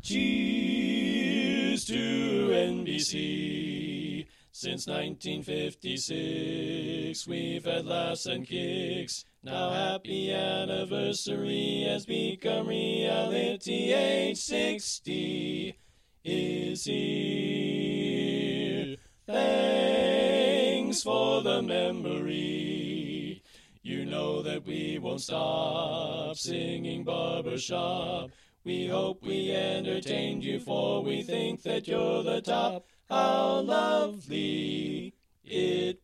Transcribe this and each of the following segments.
Cheers to NBC. Since 1956, we've had laughs and kicks. Now happy anniversary has become reality. Age 60 is here. Thanks for the memory. You know that we won't stop singing barbershop. We hope we entertained you, for we think that you're the top. How lovely it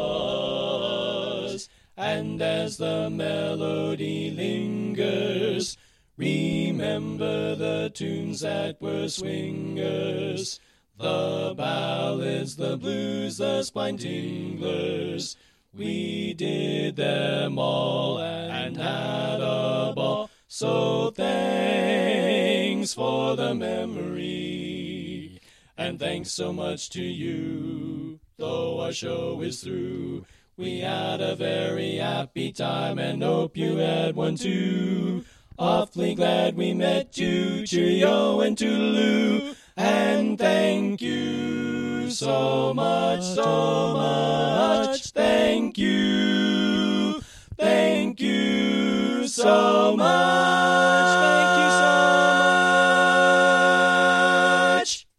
was. And as the melody lingers, remember the tunes that were swingers. The ballads, the blues, the spine tinglers. We did them all and had a ball. So thanks for the memory. And thanks so much to you, though our show is through. We had a very happy time and hope you had one too. Awfully glad we met you, cheerio and toodaloo. And thank you so much, so much. Thank you so much.